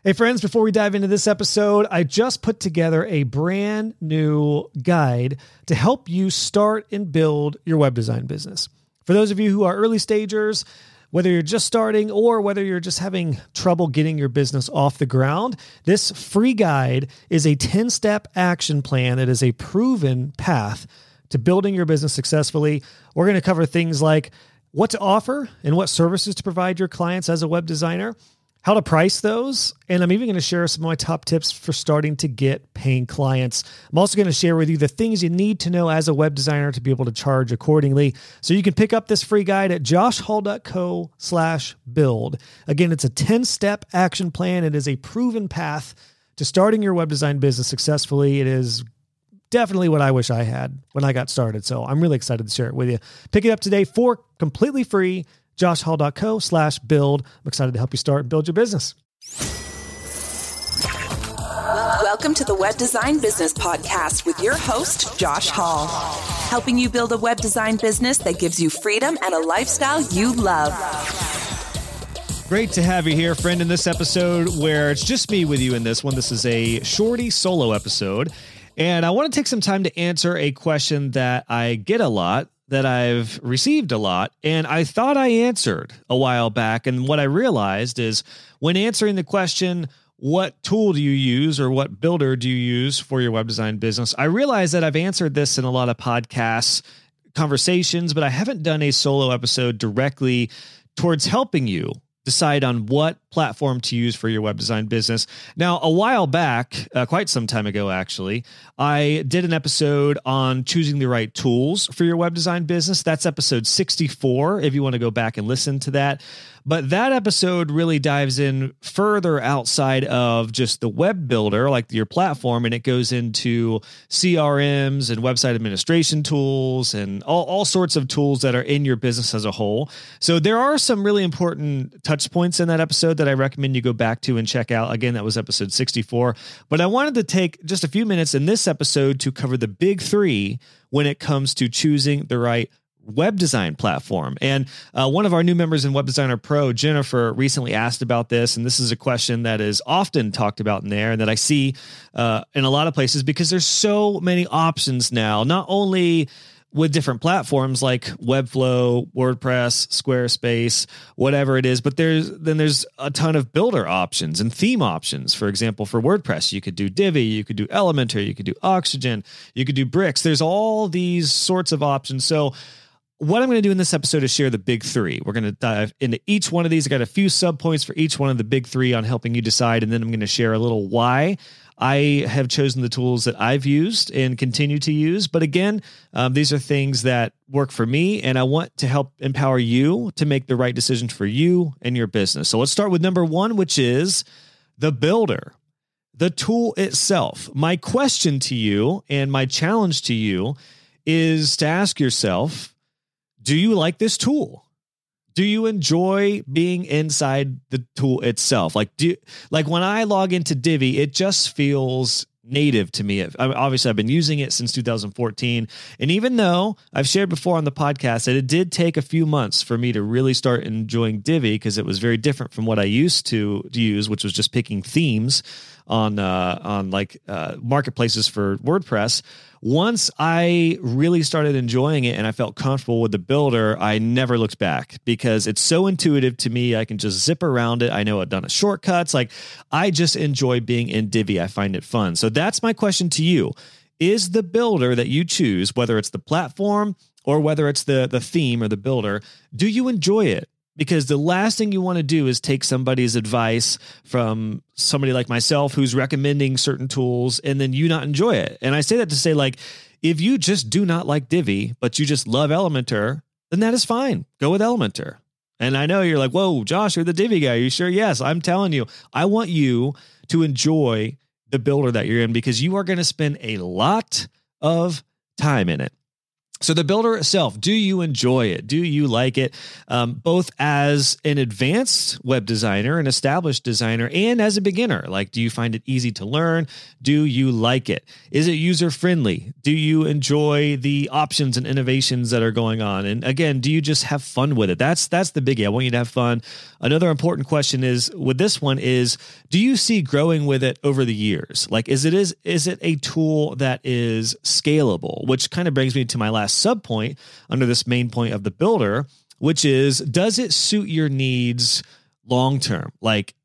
Hey friends, before we dive into this episode, I just put together a brand new guide to help you start and build your web design business. For those of you who are early stagers, whether you're just starting or whether you're just having trouble getting your business off the ground, this free guide is a 10-step action plan that is a proven path to building your business successfully. We're going to cover things like what to offer and what services to provide your clients as a web designer, how to price those, and I'm even going to share some of my top tips for starting to get paying clients. I'm also going to share with you the things you need to know as a web designer to be able to charge accordingly. So you can pick up this free guide at joshhall.co/build. Again, it's a 10-step action plan. It is a proven path to starting your web design business successfully. It is definitely what I wish I had when I got started. So I'm really excited to share it with you. Pick it up today for completely free. joshhall.co/build. I'm excited to help you start and build your business. Welcome to the Web Design Business Podcast with your host, Josh Hall, helping you build a web design business that gives you freedom and a lifestyle you love. Great to have you here, friend, in this episode where it's just me with you in this one. This is a shorty solo episode, and I want to take some time to answer a question that I get a lot, that I've received a lot, and I thought I answered a while back. And what I realized is when answering the question, what tool do you use or what builder do you use for your web design business? I realized that I've answered this in a lot of podcasts, conversations, but I haven't done a solo episode directly towards helping you decide on what platform to use for your web design business. Now, a while back, quite some time ago, actually, I did an episode on choosing the right tools for your web design business. That's episode 64, if you want to go back and listen to that. But that episode really dives in further outside of just the web builder, like your platform, and it goes into CRMs and website administration tools and all sorts of tools that are in your business as a whole. So there are some really important touch points in that episode that I recommend you go back to and check out. Again, that was episode 64. But I wanted to take just a few minutes in this episode to cover the big three when it comes to choosing the right web design platform. And one of our new members in Web Designer Pro, Jennifer, recently asked about this. And this is a question that is often talked about in there and that I see in a lot of places because there's so many options now, not only with different platforms like Webflow, WordPress, Squarespace, whatever it is, but there's a ton of builder options and theme options. For example, for WordPress, you could do Divi, you could do Elementor, you could do Oxygen, you could do Bricks. There's all these sorts of options. So what I'm going to do in this episode is share the big three. We're going to dive into each one of these. I got a few subpoints for each one of the big three on helping you decide, and then I'm going to share a little why I have chosen the tools that I've used and continue to use. But again, these are things that work for me, and I want to help empower you to make the right decisions for you and your business. So let's start with number one, which is the builder, the tool itself. My question to you and my challenge to you is to ask yourself, do you like this tool? Do you enjoy being inside the tool itself? Like when I log into Divi, it just feels native to me. Obviously, I've been using it since 2014. And even though I've shared before on the podcast that it did take a few months for me to really start enjoying Divi because it was very different from what I used to use, which was just picking themes on marketplaces for WordPress. Once I really started enjoying it and I felt comfortable with the builder, I never looked back because it's so intuitive to me. I can just zip around it. I know a ton of shortcuts. Like I just enjoy being in Divi. I find it fun. So that's my question to you. Is the builder that you choose, whether it's the platform or whether it's the theme or the builder, do you enjoy it? Because the last thing you want to do is take somebody's advice from somebody like myself who's recommending certain tools and then you not enjoy it. And I say that to say, like, if you just do not like Divi, but you just love Elementor, then that is fine. Go with Elementor. And I know you're like, whoa, Josh, you're the Divi guy. Are you sure? Yes, I'm telling you, I want you to enjoy the builder that you're in because you are going to spend a lot of time in it. So the builder itself, do you enjoy it? Do you like it? Both as an advanced web designer, an established designer, and as a beginner. Like, do you find it easy to learn? Do you like it? Is it user-friendly? Do you enjoy the options and innovations that are going on? And again, do you just have fun with it? That's the biggie. I want you to have fun. Another important question is with this one is, do you see growing with it over the years? Like, is it a tool that is scalable? Which kind of brings me to my last sub point under this main point of the builder, which is, does it suit your needs long term? Like,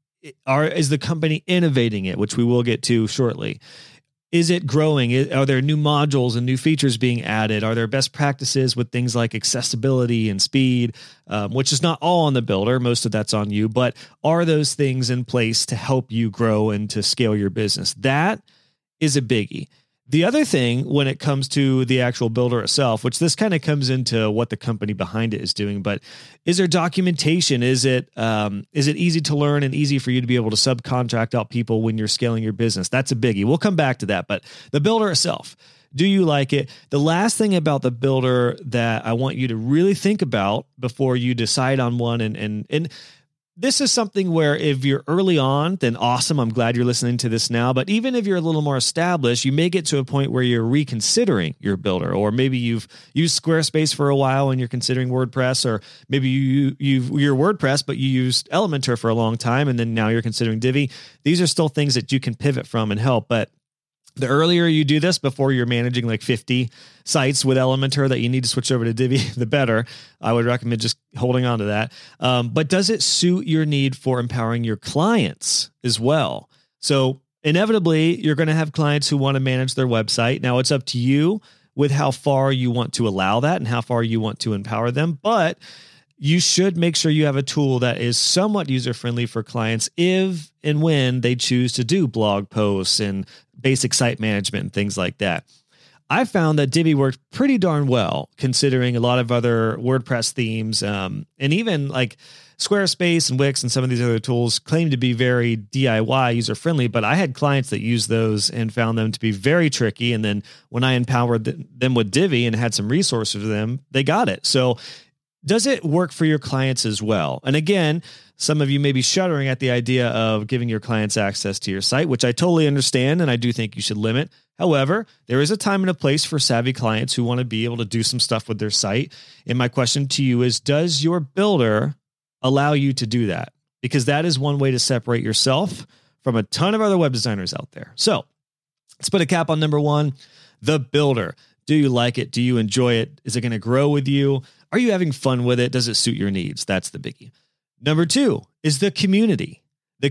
is the company innovating it, which we will get to shortly? Is it growing? Are there new modules and new features being added? Are there best practices with things like accessibility and speed, which is not all on the builder? Most of that's on you, but are those things in place to help you grow and to scale your business? That is a biggie. The other thing when it comes to the actual builder itself, which this kind of comes into what the company behind it is doing, but is there documentation? Is it easy to learn and easy for you to be able to subcontract out people when you're scaling your business? That's a biggie. We'll come back to that, but the builder itself, do you like it? The last thing about the builder that I want you to really think about before you decide on one, and this is something where if you're early on, then awesome. I'm glad you're listening to this now. But even if you're a little more established, you may get to a point where you're reconsidering your builder, or maybe you've used Squarespace for a while and you're considering WordPress, or maybe you're WordPress, but you used Elementor for a long time and then now you're considering Divi. These are still things that you can pivot from and help. But the earlier you do this before you're managing like 50 sites with Elementor that you need to switch over to Divi, the better. I would recommend just holding on to that. But does it suit your need for empowering your clients as well? So inevitably, you're going to have clients who want to manage their website. Now, it's up to you with how far you want to allow that and how far you want to empower them. But you should make sure you have a tool that is somewhat user-friendly for clients if and when they choose to do blog posts and basic site management and things like that. I found that Divi worked pretty darn well considering a lot of other WordPress themes, and even like Squarespace and Wix and some of these other tools claim to be very DIY user-friendly, but I had clients that used those and found them to be very tricky. And then when I empowered them with Divi and had some resources for them, they got it. So does it work for your clients as well? And again, some of you may be shuddering at the idea of giving your clients access to your site, which I totally understand, and I do think you should limit. However, there is a time and a place for savvy clients who want to be able to do some stuff with their site. And my question to you is, does your builder allow you to do that? Because that is one way to separate yourself from a ton of other web designers out there. So let's put a cap on number one, the builder. Do you like it? Do you enjoy it? Is it going to grow with you? Are you having fun with it? Does it suit your needs? That's the biggie. Number two is the community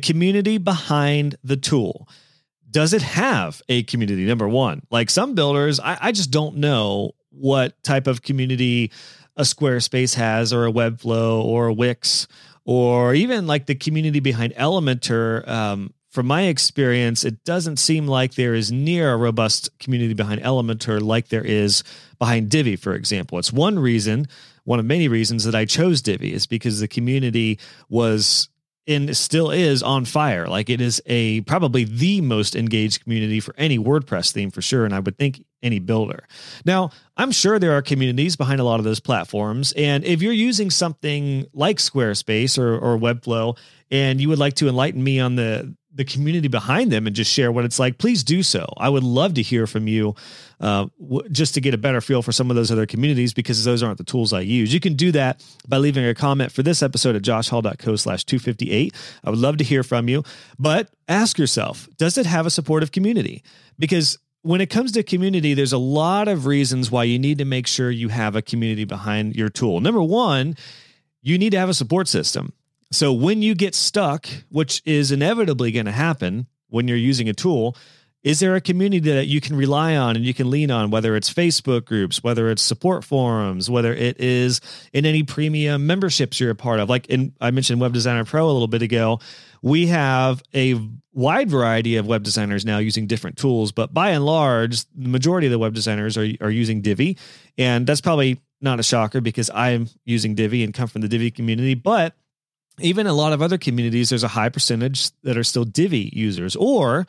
behind the tool. Does it have a community? Number one, like some builders, I just don't know what type of community a Squarespace has, or a Webflow, or a Wix, or even like the community behind Elementor. From my experience, it doesn't seem like there is near a robust community behind Elementor like there is behind Divi, for example. It's one of many reasons that I chose Divi, is because the community was and still is on fire. Like, it is probably the most engaged community for any WordPress theme for sure. And I would think any builder. Now, I'm sure there are communities behind a lot of those platforms. And if you're using something like Squarespace or Webflow, and you would like to enlighten me on the community behind them and just share what it's like, please do so. I would love to hear from you just to get a better feel for some of those other communities, because those aren't the tools I use. You can do that by leaving a comment for this episode at joshhall.co/258. I would love to hear from you, but ask yourself, does it have a supportive community? Because when it comes to community, there's a lot of reasons why you need to make sure you have a community behind your tool. Number one, you need to have a support system. So when you get stuck, which is inevitably going to happen when you're using a tool, is there a community that you can rely on and you can lean on, whether it's Facebook groups, whether it's support forums, whether it is in any premium memberships you're a part of? I mentioned Web Designer Pro a little bit ago. We have a wide variety of web designers now using different tools, but by and large, the majority of the web designers are using Divi. And that's probably not a shocker because I'm using Divi and come from the Divi community, but even a lot of other communities, there's a high percentage that are still Divi users, or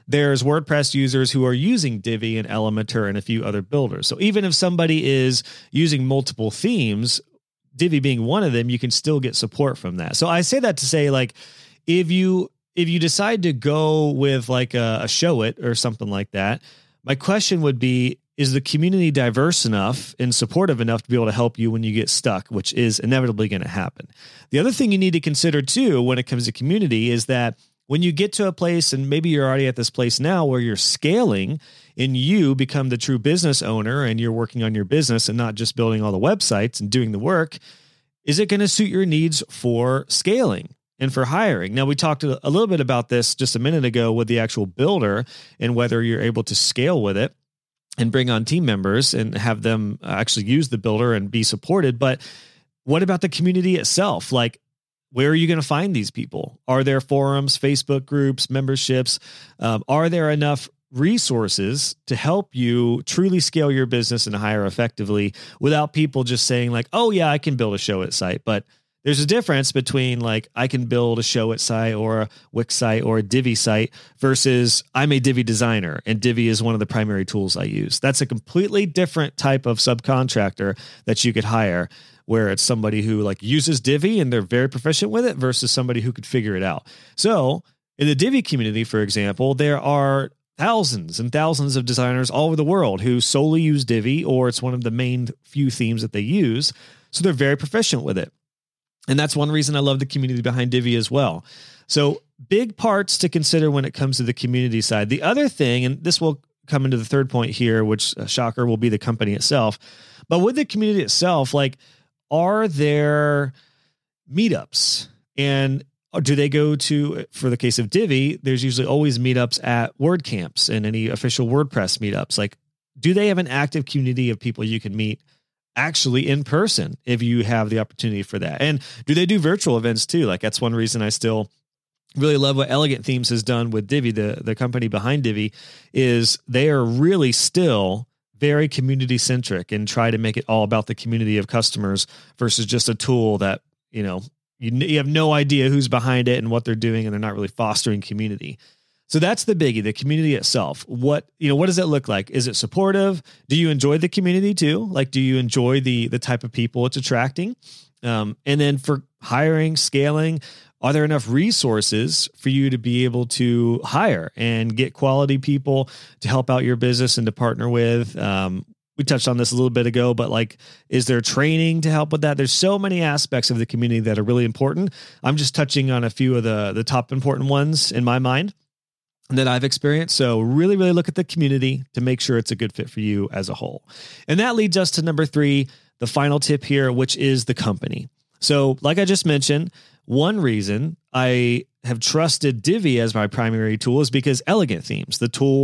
there's WordPress users who are using Divi and Elementor and a few other builders. So even if somebody is using multiple themes, Divi being one of them, you can still get support from that. So I say that to say, like, if you decide to go with like a Showit or something like that, my question would be, is the community diverse enough and supportive enough to be able to help you when you get stuck, which is inevitably going to happen? The other thing you need to consider too, when it comes to community, is that when you get to a place, and maybe you're already at this place now where you're scaling and you become the true business owner and you're working on your business and not just building all the websites and doing the work, is it going to suit your needs for scaling and for hiring? Now, we talked a little bit about this just a minute ago with the actual builder and whether you're able to scale with it and bring on team members and have them actually use the builder and be supported. But what about the community itself? Like, where are you going to find these people? Are there forums, Facebook groups, memberships? Are there enough resources to help you truly scale your business and hire effectively without people just saying like, oh yeah, I can build a Showit site? But there's a difference between like, I can build a Showit site or a Wix site or a Divi site versus I'm a Divi designer and Divi is one of the primary tools I use. That's a completely different type of subcontractor that you could hire, where it's somebody who like uses Divi and they're very proficient with it versus somebody who could figure it out. So in the Divi community, for example, there are thousands and thousands of designers all over the world who solely use Divi, or it's one of the main few themes that they use. So they're very proficient with it. And that's one reason I love the community behind Divi as well. So big parts to consider when it comes to the community side. The other thing, and this will come into the third point here, which shocker will be the company itself. But with the community itself, like, are there meetups? And do they go to, for the case of Divi, there's usually always meetups at WordCamps and any official WordPress meetups. Like, do they have an active community of people you can meet actually in person if you have the opportunity for that? And do they do virtual events too? Like, that's one reason I still really love what Elegant Themes has done with Divi. The company behind Divi is they are really still very community centric and try to make it all about the community of customers versus just a tool that, you have no idea who's behind it and what they're doing, and they're not really fostering community. So that's the biggie, the community itself. What does it look like? Is it supportive? Do you enjoy the community too? Like, do you enjoy the type of people it's attracting? And then for hiring, scaling, are there enough resources for you to be able to hire and get quality people to help out your business and to partner with? We touched on this a little bit ago, but like, is there training to help with that? There's so many aspects of the community that are really important. I'm just touching on a few of the top important ones in my mind that I've experienced. So really, really look at the community to make sure it's a good fit for you as a whole. And that leads us to number 3, the final tip here, which is the company. So like I just mentioned, one reason I have trusted Divi as my primary tool is because Elegant Themes,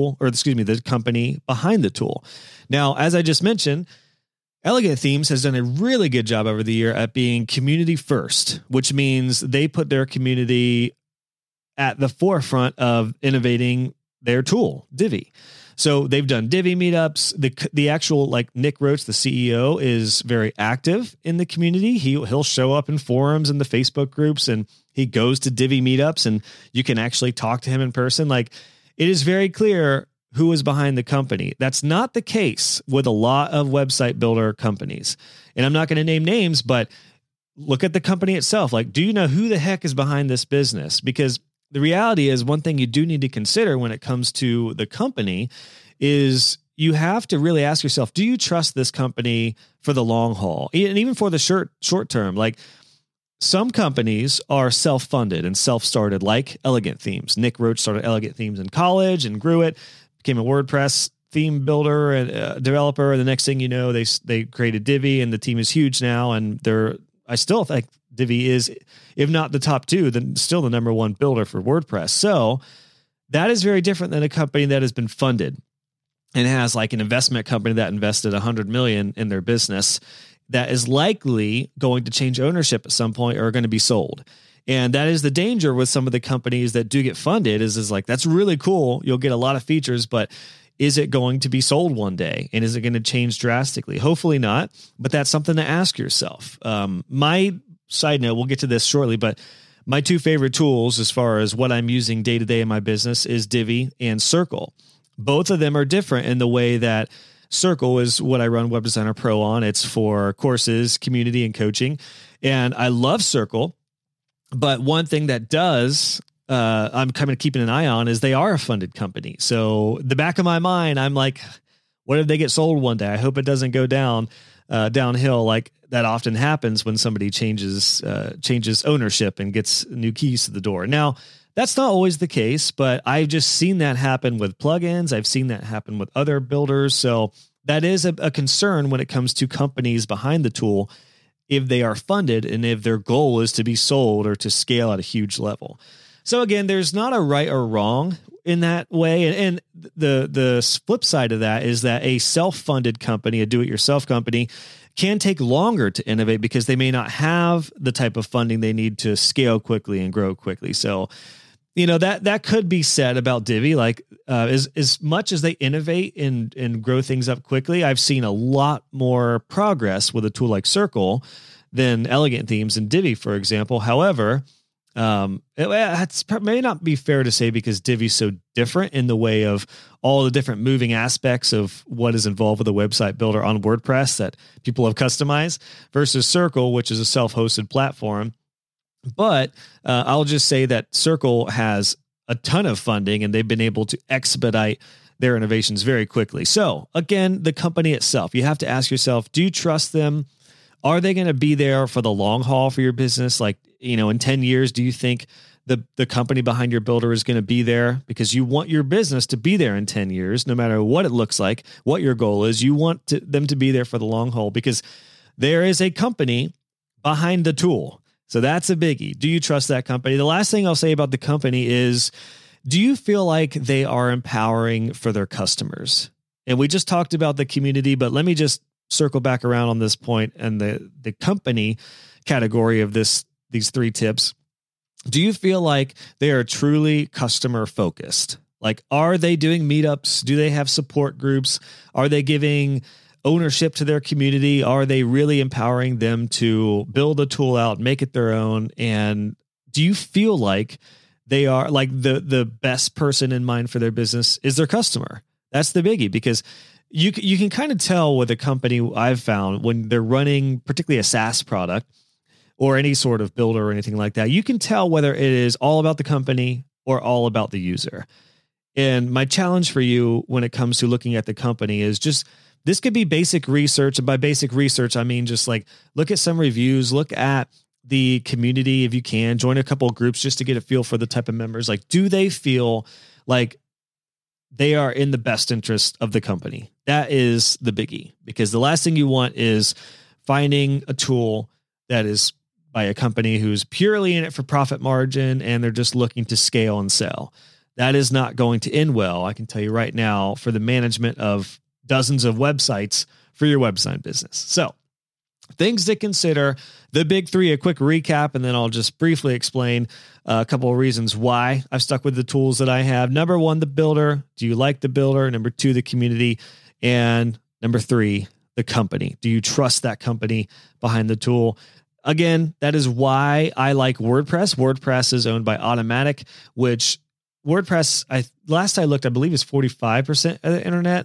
the company behind the tool. Now, as I just mentioned, Elegant Themes has done a really good job over the year at being community first, which means they put their community at the forefront of innovating their tool, Divi. So they've done Divi meetups. The actual, like, Nick Roach, the CEO, is very active in the community. He'll show up in forums and the Facebook groups, and he goes to Divi meetups, and you can actually talk to him in person. Like, it is very clear who is behind the company. That's not the case with a lot of website builder companies. And I'm not going to name names, but look at the company itself. Like, do you know who the heck is behind this business? Because the reality is, one thing you do need to consider when it comes to the company is you have to really ask yourself, do you trust this company for the long haul? And even for the short term, like, some companies are self-funded and self-started, like Elegant Themes. Nick Roach started Elegant Themes in college and grew it, became a WordPress theme builder and developer. And the next thing you know, they created Divi, and the team is huge now. And I still think Divi is, if not the top 2, then still the number 1 builder for WordPress. So that is very different than a company that has been funded and has like an investment company that invested $100 million in their business that is likely going to change ownership at some point or are going to be sold. And that is the danger with some of the companies that do get funded is like, that's really cool. You'll get a lot of features, but is it going to be sold one day? And is it going to change drastically? Hopefully not, but that's something to ask yourself. My side note, we'll get to this shortly, but my two favorite tools as far as what I'm using day to day in my business is Divi and Circle. Both of them are different in the way that Circle is what I run Web Designer Pro on. It's for courses, community, and coaching. And I love Circle. But one thing that I'm kind of keeping an eye on is they are a funded company. So the back of my mind, I'm like, what if they get sold one day? I hope it doesn't go downhill like that often happens when somebody changes ownership and gets new keys to the door. Now, that's not always the case, but I've just seen that happen with plugins. I've seen that happen with other builders. So that is a concern when it comes to companies behind the tool, if they are funded and if their goal is to be sold or to scale at a huge level. So again, there's not a right or wrong in that way. And the flip side of that is that a self-funded company, a do-it-yourself company, can take longer to innovate because they may not have the type of funding they need to scale quickly and grow quickly. So, that could be said about Divi. Like as much as they innovate and grow things up quickly, I've seen a lot more progress with a tool like Circle than Elegant Themes and Divi, for example. However, it may not be fair to say because Divi's so different in the way of all the different moving aspects of what is involved with a website builder on WordPress that people have customized versus Circle, which is a self-hosted platform. But I'll just say that Circle has a ton of funding and they've been able to expedite their innovations very quickly. So again, the company itself, you have to ask yourself, do you trust them? Are they going to be there for the long haul for your business? Like, in 10 years, do you think the company behind your builder is going to be there? Because you want your business to be there in 10 years, no matter what it looks like, what your goal is. You want them to be there for the long haul because there is a company behind the tool. So that's a biggie. Do you trust that company? The last thing I'll say about the company is, do you feel like they are empowering for their customers? And we just talked about the community, but let me just circle back around on this point and the company category of these three tips. Do you feel like they are truly customer focused? Like, are they doing meetups? Do they have support groups? Are they giving ownership to their community? Are they really empowering them to build a tool out, make it their own? And do you feel like they are like the best person in mind for their business is their customer? That's the biggie, because you can kind of tell with a company I've found when they're running particularly a SaaS product or any sort of builder or anything like that, you can tell whether it is all about the company or all about the user. And my challenge for you when it comes to looking at the company is just, this could be basic research. And by basic research, I mean just like look at some reviews, look at the community if you can, join a couple of groups just to get a feel for the type of members. Like, do they feel like they are in the best interest of the company? That is the biggie, because the last thing you want is finding a tool that is by a company who's purely in it for profit margin and they're just looking to scale and sell. That is not going to end well, I can tell you right now, for the management of dozens of websites for your website business. So things to consider, the big three, a quick recap, and then I'll just briefly explain a couple of reasons why I've stuck with the tools that I have. Number one, the builder. Do you like the builder? Number two, the community. And number three, the company. Do you trust that company behind the tool? Again, that is why I like WordPress. WordPress is owned by Automattic, which WordPress, last I looked, I believe is 45% of the internet.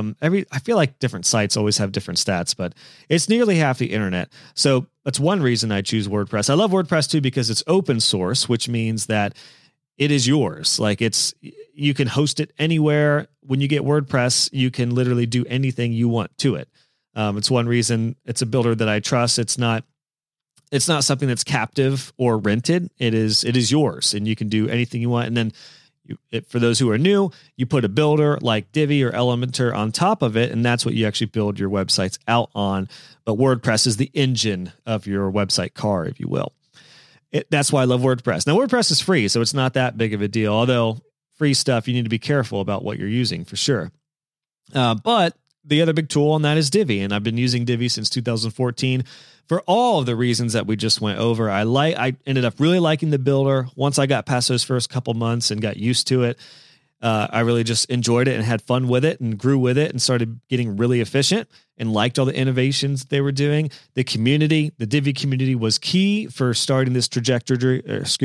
I feel like different sites always have different stats, but it's nearly half the internet. So that's one reason I choose WordPress. I love WordPress too, because it's open source, which means that it is yours. Like you can host it anywhere. When you get WordPress, you can literally do anything you want to it. It's one reason it's a builder that I trust. It's not something that's captive or rented. It is yours, and you can do anything you want. And then for those who are new, you put a builder like Divi or Elementor on top of it, and that's what you actually build your websites out on. But WordPress is the engine of your website car, if you will. That's why I love WordPress. Now, WordPress is free, so it's not that big of a deal. Although free stuff, you need to be careful about what you're using for sure. But the other big tool on that is Divi, and I've been using Divi since 2014 for all of the reasons that we just went over. I ended up really liking the builder once I got past those first couple months and got used to it. I really just enjoyed it and had fun with it and grew with it and started getting really efficient and liked all the innovations they were doing. The community, the Divi community was key for starting this trajectory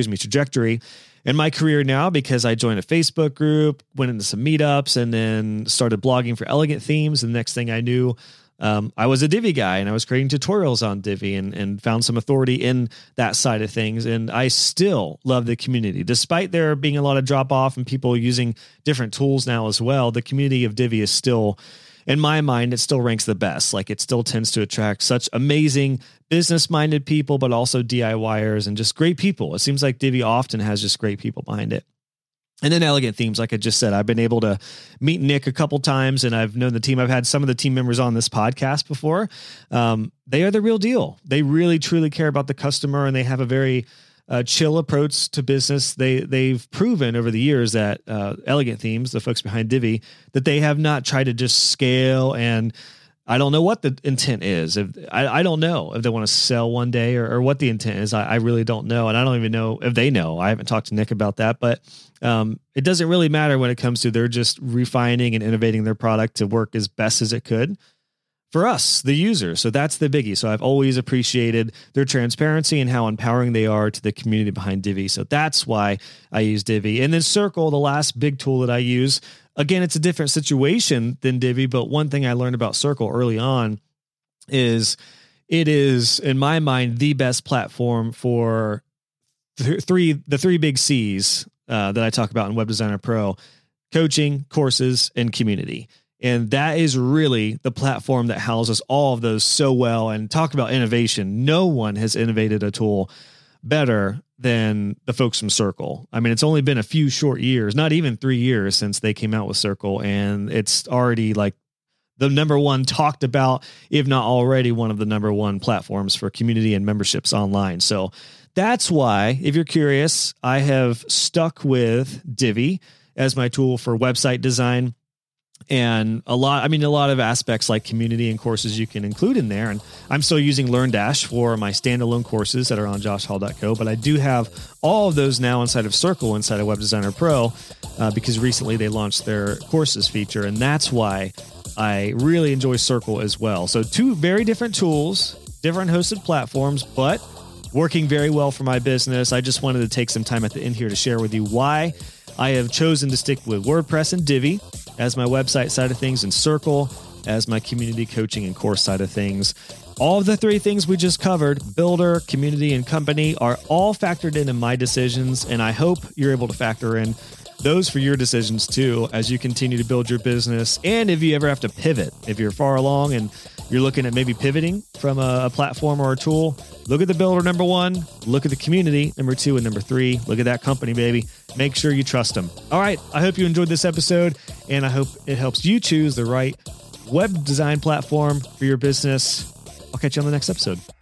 in my career now, because I joined a Facebook group, went into some meetups, and then started blogging for Elegant Themes. And the next thing I knew, I was a Divi guy and I was creating tutorials on Divi and found some authority in that side of things. And I still love the community, despite there being a lot of drop off and people using different tools now as well. The community of Divi is still, in my mind, it still ranks the best. Like, it still tends to attract such amazing business-minded people, but also DIYers and just great people. It seems like Divi often has just great people behind it. And then Elegant Themes, like I just said, I've been able to meet Nick a couple times, and I've known the team. I've had some of the team members on this podcast before. They are the real deal. They really, truly care about the customer, and they have a very chill approach to business. They've proven over the years that Elegant Themes, the folks behind Divi, that they have not tried to just scale. And I don't know what the intent is. I don't know if they want to sell one day or what the intent is. I really don't know. And I don't even know if they know. I haven't talked to Nick about that, but it doesn't really matter when it comes to, they're just refining and innovating their product to work as best as it could for us, the user. So that's the biggie. So I've always appreciated their transparency and how empowering they are to the community behind Divi. So that's why I use Divi. And then Circle, the last big tool that I use. Again, it's a different situation than Divi, but one thing I learned about Circle early on is it is, in my mind, the best platform for the three big C's that I talk about in Web Designer Pro: coaching, courses, and community. And that is really the platform that houses all of those so well. And talk about innovation. No one has innovated a tool better than the folks from Circle. I mean, it's only been a few short years, not even 3 years since they came out with Circle. And it's already like the number one talked about, if not already one of the number one platforms for community and memberships online. So that's why, if you're curious, I have stuck with Divi as my tool for website design. And a lot of aspects like community and courses you can include in there. And I'm still using LearnDash for my standalone courses that are on joshhall.co, but I do have all of those now inside of Circle, inside of Web Designer Pro, because recently they launched their courses feature. And that's why I really enjoy Circle as well. So two very different tools, different hosted platforms, but working very well for my business. I just wanted to take some time at the end here to share with you why I have chosen to stick with WordPress and Divi as my website side of things, and Circle as my community coaching and course side of things. All of the three things we just covered, builder, community, and company, are all factored in my decisions, and I hope you're able to factor in those for your decisions too as you continue to build your business. And if you ever have to pivot, if you're far along and you're looking at maybe pivoting from a platform or a tool, look at the builder, number one, look at the community, number two, and number three, look at that company, baby. Make sure you trust them. All right. I hope you enjoyed this episode, and I hope it helps you choose the right web design platform for your business. I'll catch you on the next episode.